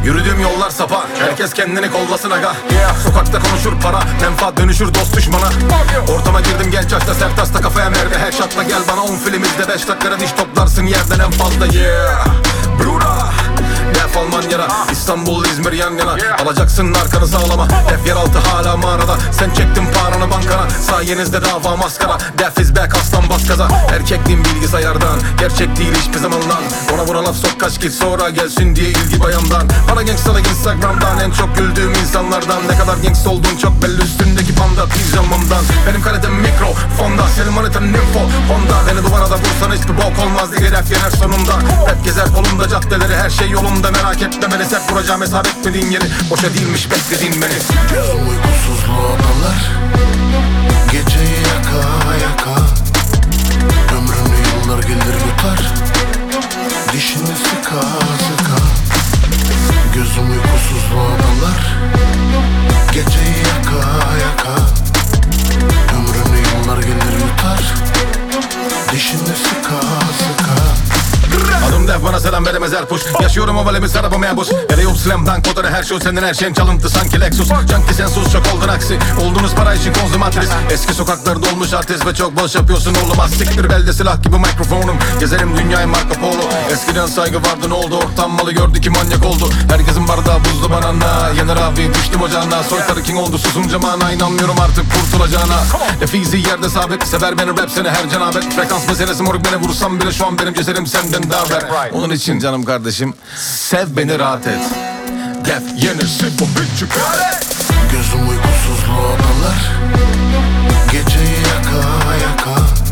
Yürüdüğüm yollar sapa, herkes kendini kollasın aga. Sokakta konuşur para, menfaat dönüşür dost düşmana. Ortama girdim genç yaşta, sert hasta kafaya merve. Headshot'la gel bana 10 filmizde 5 dakikada diş toplarsın yerden en fazla. Brura Def Almanya'da, İstanbul, İzmir yan yana. Alacaksın arkanı sağlama, def yeraltı hala mağarada. Sen çektin paranı bankana, sayenizde dava maskara. Def is back, aslan bas gaza. Erkekliğin bilgisayardan, gerçek değil hiçbir zaman lan. Ona buna laf sok kaç git sonra gelsin diye ilgi bayandan. Bana gangstalık Instagram'dan, en çok güldüğüm insanlardan. Ne kadar gangsta olduğun çok belli üstündeki panda pijamamdan. Benim kaledim mikrofonda, senin manitanın info Honda. Beni duvara da vursan hiçbir bok olmaz diye def yener sonunda. Rap gezer kolumda caddeleri, her şey yolunda merak etme beni. Sert vuracağım hesap etmediğin yeri, boşa değilmiş beklediğin beni. Gözüm uykusuzluğa dalar, geceyi yaka yaka. Ömrünü yıllar gelir yutar, dişini sıka sıka. Gözüm uykusuzluğa dalar, geceyi yaka yaka. Ömrünü yıllar gelir yutar, dişini sıka sıka. Adım def bana selam veremez her push. Yaşıyorum ovalimiz arabamaya boş. Yere yok slam dunk kodları her şey senden her şeyin çalıntı sanki Lexus. Canki sen sus çok oldun aksi. Oldunuz para için konsumatris. Eski sokaklarda olmuş artist ve çok boş yapıyorsun oğlum. Az siktir belde silah gibi mikrofonum. Gezerim dünyayı Marco Polo. Eskiden saygı vardı ne oldu ortam malı gördü ki manyak oldu. Herkesin bardağı buzlu banana. Yener abi düştüm ocağına. Soytarı king oldu susunca mana. İnanmıyorum artık kurtulacağına. Efizi yerde sabit. Sever beni rap seni her cenabet. Frekans meselesi moruk beni vursam bile şu an benim ceserim senden daha ver. Onun için canım kardeşim sev beni rahat et. Def yenirsin bu bitch Gözüm uykusuzluğa dalar, geceyi yaka yaka.